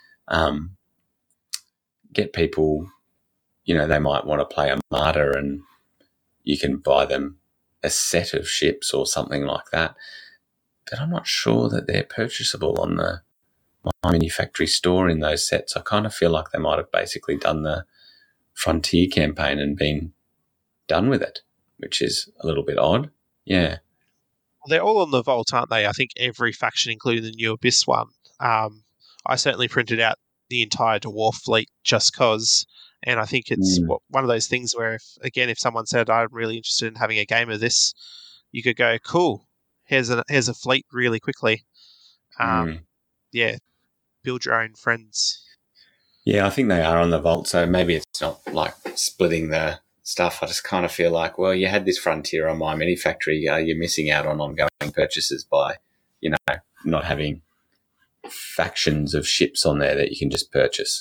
get people, they might want to play Armada, and you can buy them a set of ships or something like that. But I'm not sure that they're purchasable on the My Mini Factory store in those sets. I kind of feel like they might have basically done the Frontier campaign and been done with it, which is a little bit odd. Yeah. They're all on the vault, aren't they? I think every faction, including the new Abyss one. I certainly printed out the entire Dwarf fleet just cause, and I think it's one of those things where, if someone said, I'm really interested in having a game of this, you could go, cool, here's a fleet really quickly. Yeah, build your own friends. Yeah, I think they are on the vault, so maybe it's not like splitting the stuff. I just kind of feel like, well, you had this Frontier on My Mini Factory. You're missing out on ongoing purchases by, not having factions of ships on there that you can just purchase.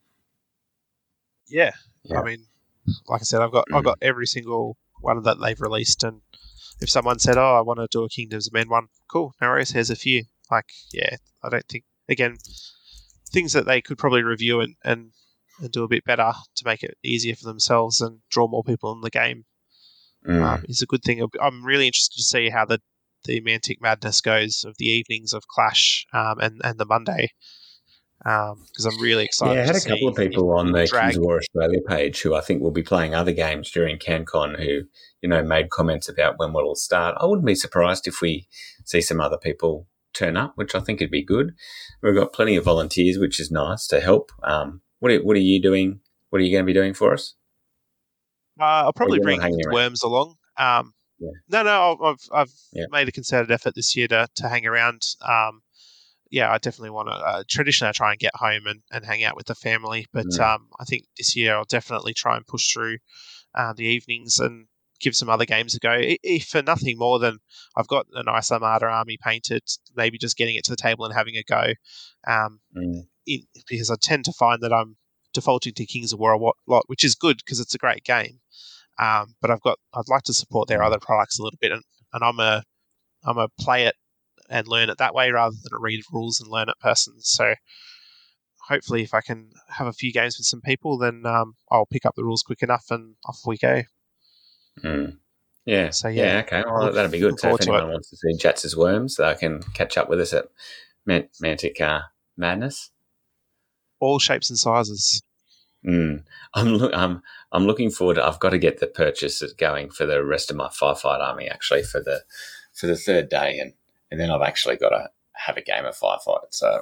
Yeah. I mean, like I said, I've got every single one that they've released, and if someone said, "Oh, I want to do a Kingdoms of Men one," cool, no worries. Here's a few. Like, yeah, I don't think things that they could probably review and do a bit better to make it easier for themselves and draw more people in the game is a good thing. I'm really interested to see how the Mantic Madness goes of the evenings of Clash and the Monday, because I'm really excited. Yeah, I had a couple of people on the Kings of War Australia page who I think will be playing other games during CanCon who, made comments about when it'll start. I wouldn't be surprised if we see some other people turn up, which I think would be good. We've got plenty of volunteers, which is nice to help. What are you doing? What are you going to be doing for us? I'll probably bring Worms along. No, I've made a concerted effort this year to hang around. I definitely want to. Traditionally, I try and get home and hang out with the family, but I think this year I'll definitely try and push through the evenings and give some other games a go. If for nothing more than I've got a nice Armada army painted, maybe just getting it to the table and having a go. Because I tend to find that I'm defaulting to Kings of War a lot, which is good because it's a great game. But I'd like to support their other products a little bit, and I'm a play it and learn it that way rather than a read rules and learn it person. So hopefully, if I can have a few games with some people, then I'll pick up the rules quick enough and off we go. Yeah. So okay. Well, that'll be good. So if anyone wants to see Jatz's Worms, they can catch up with us at Mantic Madness. All shapes and sizes. I'm looking forward. I've got to get the purchases going for the rest of my Firefight army actually for the third day, and then I've actually got to have a game of Firefight. So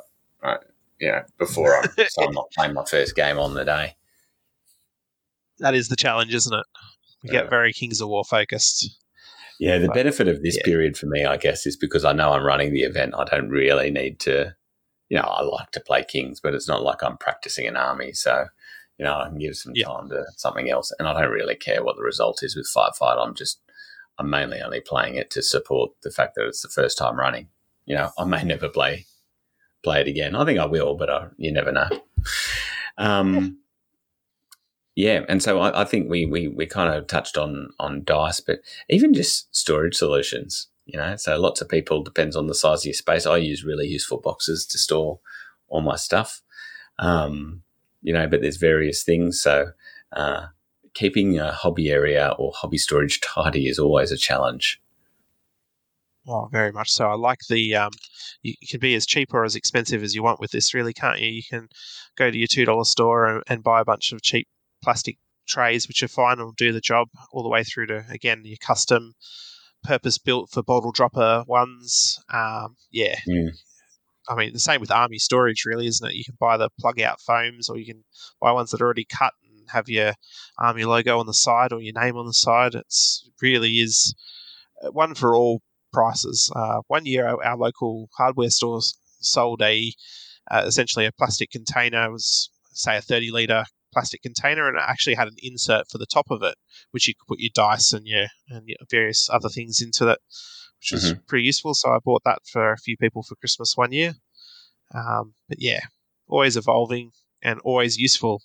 before I'm not playing my first game on the day. That is the challenge, isn't it? We get very Kings of War focused. Yeah, the benefit of this period for me, I guess, is because I know I'm running the event. I don't really need to, I like to play Kings, but it's not like I'm practicing an army. So, I can give some time to something else. And I don't really care what the result is with Firefight. I'm mainly only playing it to support the fact that it's the first time running. I may never play it again. I think I will, but you never know. Yeah, and so I think we kind of touched on dice, but even just storage solutions, so lots of people, depends on the size of your space. I use really useful boxes to store all my stuff, but there's various things. So keeping a hobby area or hobby storage tidy is always a challenge. Oh, very much so. I like the you can be as cheap or as expensive as you want with this, really, can't you? You can go to your $2 store and buy a bunch of cheap plastic trays, which are fine and will do the job, all the way through to, again, your custom purpose-built for bottle dropper ones. I mean, the same with army storage, really, isn't it? You can buy the plug-out foams, or you can buy ones that are already cut and have your army logo on the side or your name on the side. It really is one for all prices. One year, our local hardware stores sold essentially a plastic container. It was, say, a 30-litre plastic container, and it actually had an insert for the top of it, which you could put your dice and your various other things into that, which was pretty useful. So I bought that for a few people for Christmas one year. But yeah, always evolving and always useful.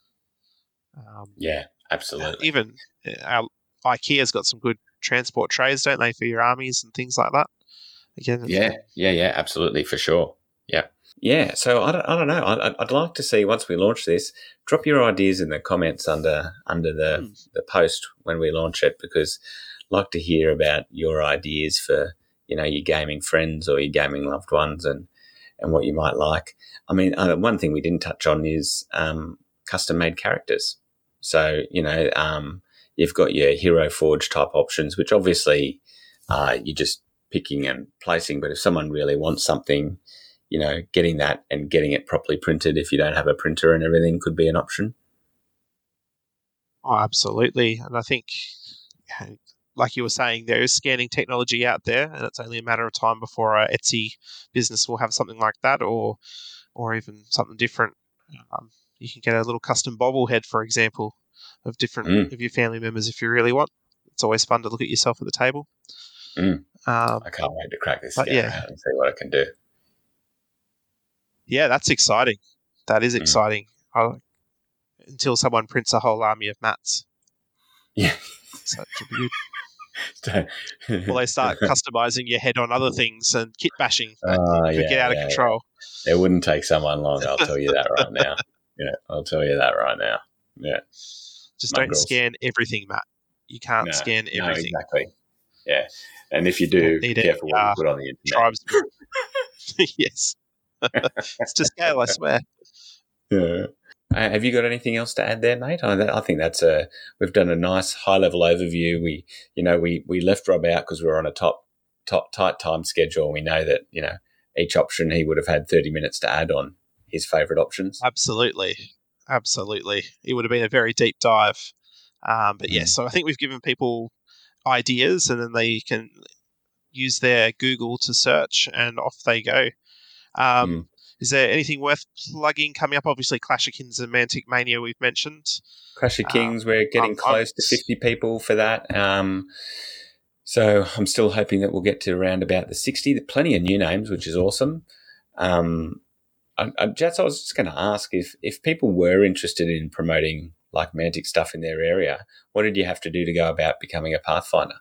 Absolutely. Even our IKEA's got some good transport trays, don't they, for your armies and things like that? Again, absolutely, for sure. Yeah, so I don't know. I'd like to see, once we launch this, drop your ideas in the comments under the post when we launch it, because I'd like to hear about your ideas for, your gaming friends or your gaming loved ones and what you might like. I mean, one thing we didn't touch on is custom-made characters. So, you've got your Hero Forge type options, which obviously you just picking and placing. But if someone really wants something, getting that and getting it properly printed, if you don't have a printer and everything, could be an option. Oh, absolutely. And I think, like you were saying, there is scanning technology out there, and it's only a matter of time before our Etsy business will have something like that, or even something different. You can get a little custom bobblehead, for example, of different of your family members if you really want. It's always fun to look at yourself at the table. I can't wait to crack this out and see what I can do. Yeah, that's exciting. That is exciting. Until someone prints a whole army of mats. Yeah. So it should be good. Or they start customizing your head on other things and kit bashing. Could get out of control. It wouldn't take someone long, I'll tell you that right now. Yeah, I'll tell you that right now. Yeah. Just don't scan everything, Matt. You can't scan everything. No, exactly. Yeah. And if you do, be careful what you put on the internet. Yes. It's to scale, I swear. Yeah. Have you got anything else to add there, mate? I think that's we've done a nice high-level overview. We left Rob out because we were on a tight time schedule. We know that, each option he would have had 30 minutes to add on his favourite options. Absolutely. It would have been a very deep dive. But yes, so I think we've given people ideas, and then they can use their Google to search, and off they go. Is there anything worth plugging coming up? Obviously, Clash of Kings and Mantic Mania we've mentioned. Clash of Kings, we're getting close to 50 people for that. So I'm still hoping that we'll get to around about the 60. Plenty of new names, which is awesome. Jats, I was just going to ask if people were interested in promoting like Mantic stuff in their area, what did you have to do to go about becoming a Pathfinder?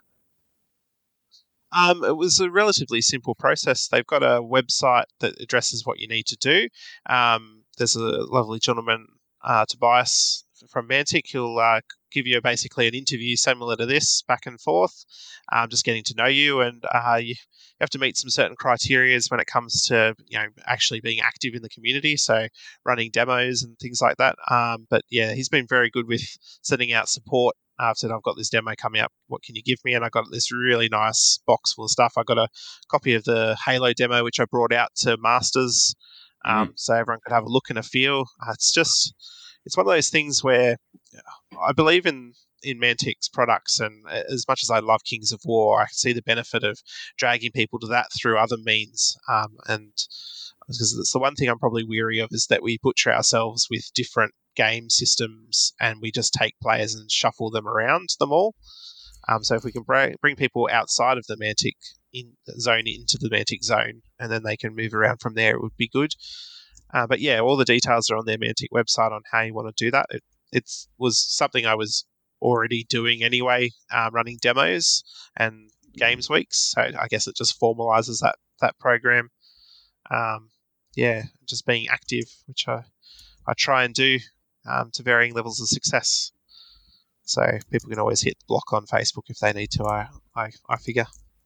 It was a relatively simple process. They've got a website that addresses what you need to do. There's a lovely gentleman, Tobias from Mantic. He'll give you basically an interview similar to this, back and forth, just getting to know you, and you have to meet some certain criteria when it comes to actually being active in the community, so running demos and things like that. But yeah, he's been very good with sending out support. I've said, I've got this demo coming up, what can you give me? And I got this really nice box full of stuff. I got a copy of the Halo demo, which I brought out to Masters, so everyone could have a look and a feel. It's one of those things where I believe in Mantic's products, and as much as I love Kings of War, I see the benefit of dragging people to that through other means. And because it's the one thing I'm probably weary of is that we butcher ourselves with different game systems and we just take players and shuffle them around them all. So if we can bring people outside of the Mantic zone into the Mantic zone, and then they can move around from there, it would be good. But yeah, all the details are on their Mantic website on how you want to do that. It was something I was already doing anyway, running demos and games weeks. So I guess it just formalizes that program. Just being active, which I try and do to varying levels of success. So people can always hit block on Facebook if they need to, I figure.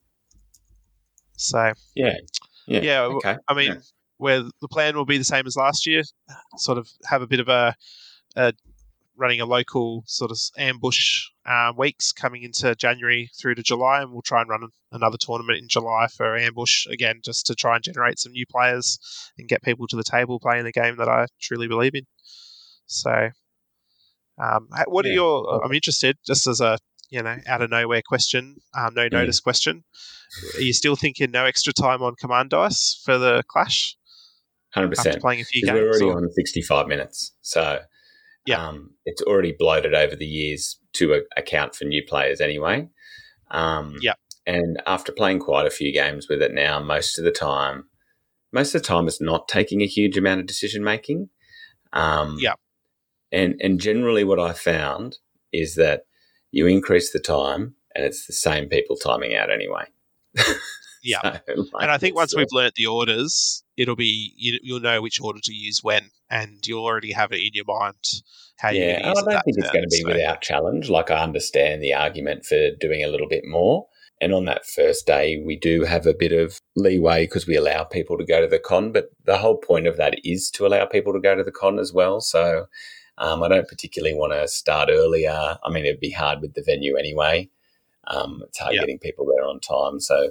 So yeah. Okay. I mean, where the plan will be the same as last year, sort of have a bit of a running a local sort of ambush weeks coming into January through to July, and we'll try and run another tournament in July for ambush again, just to try and generate some new players and get people to the table playing the game that I truly believe in. So, what are your? I'm interested, just as a out of nowhere question, no notice question. Are you still thinking no extra time on command dice for the Clash? 100%. After playing a few games, we're already on 65 minutes, so. Yeah, it's already bloated over the years to account for new players anyway. And after playing quite a few games with it now, most of the time it's not taking a huge amount of decision making. And generally what I found is that you increase the time and it's the same people timing out anyway. Yeah, and I think once we've learnt the orders, it'll be you'll know which order to use when, and you'll already have it in your mind how you're going to use it. I don't think it's going to be without challenge. Like, I understand the argument for doing a little bit more, and on that first day we do have a bit of leeway because we allow people to go to the con, but the whole point of that is to allow people to go to the con as well. So I don't particularly want to start earlier. I mean, it'd be hard with the venue anyway. It's hard getting people there on time, so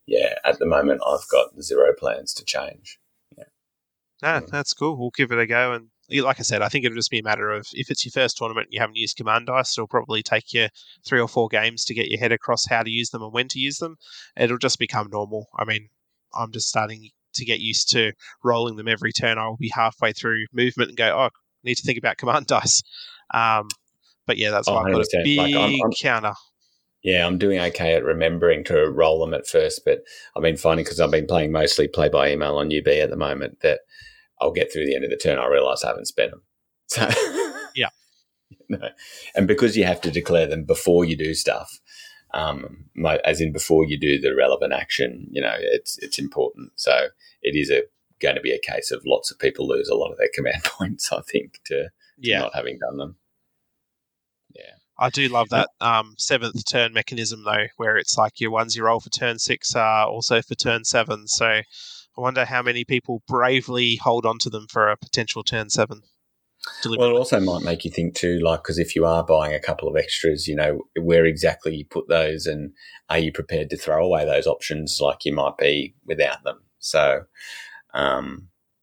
at the moment I've got zero plans to change. That's cool. We'll give it a go. And like I said, I think it'll just be a matter of, if it's your first tournament and you haven't used Command Dice, it'll probably take you 3 or 4 games to get your head across how to use them and when to use them. It'll just become normal. I mean, I'm just starting to get used to rolling them every turn. I'll be halfway through movement and go, I need to think about Command Dice. But yeah, that's why I've got a big counter. Yeah, I'm doing okay at remembering to roll them at first, but I've been finding, because I've been playing mostly play by email on UB at the moment, that I'll get through the end of the turn, I realise I haven't spent them. So yeah. And because you have to declare them before you do stuff, as in before you do the relevant action, it's important. So it is going to be a case of lots of people lose a lot of their command points, I think, to not having done them. Yeah. I do love that 7th turn mechanism, though, where it's like your ones you roll for turn 6 are also for turn 7. So I wonder how many people bravely hold on to them for a potential turn 7 delivery. Well, it also might make you think too, like, because if you are buying a couple of extras, where exactly you put those, and are you prepared to throw away those options like you might be without them? So, I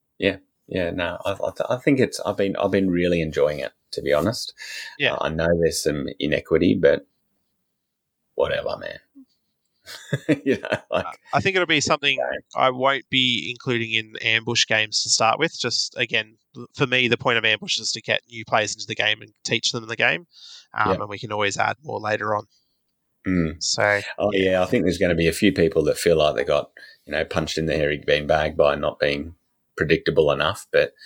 think I've been really enjoying it, to be honest. Yeah, I know there's some inequity, but whatever, man. I think it'll be something I won't be including in ambush games to start with. Just, again, for me, the point of ambush is to get new players into the game and teach them the game, and we can always add more later on. So, I think there's going to be a few people that feel like they got punched in the hairy beanbag by not being predictable enough, but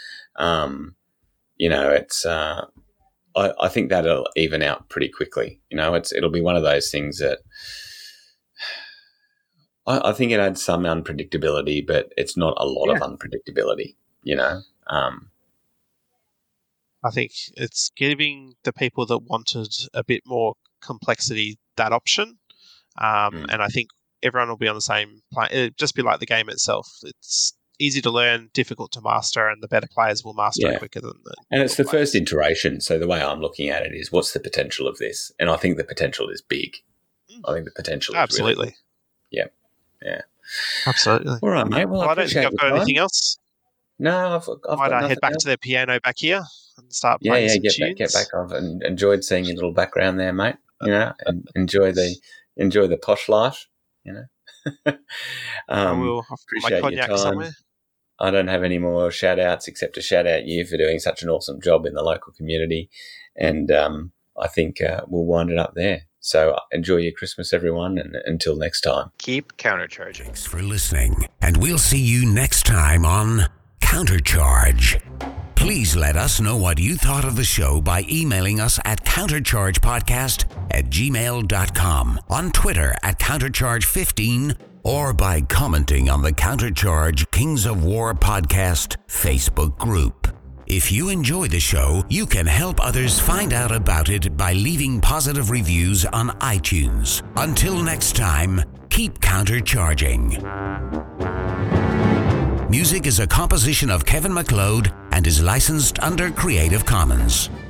it's I think that'll even out pretty quickly. It'll be one of those things that I think it adds some unpredictability, but it's not a lot of unpredictability. I think it's giving the people that wanted a bit more complexity that option, and I think everyone will be on the same plan. It'll just be like the game itself. It's easy to learn, difficult to master, and the better players will master it quicker than the. And it's the first iteration, so the way I'm looking at it is, what's the potential of this? And I think the potential is big. I think the potential is absolutely. Really big. Yeah. Absolutely. All right, mate. Well, I don't think I've got anything else. No, I've might I head back to the piano back here and start playing some tunes? Get back. I've enjoyed seeing your little background there, mate. And enjoy the posh life. I will. I've got my cognac somewhere. I don't have any more shout outs except to shout out you for doing such an awesome job in the local community, and I think we'll wind it up there. So enjoy your Christmas, everyone, and until next time, keep countercharging. Thanks for listening, and we'll see you next time on Countercharge. Please let us know what you thought of the show by emailing us at counterchargepodcast@gmail.com, on Twitter at countercharge15, or by commenting on the Countercharge Kings of War podcast Facebook group. If you enjoy the show, you can help others find out about it by leaving positive reviews on iTunes. Until next time, keep countercharging. Music is a composition of Kevin MacLeod and is licensed under Creative Commons.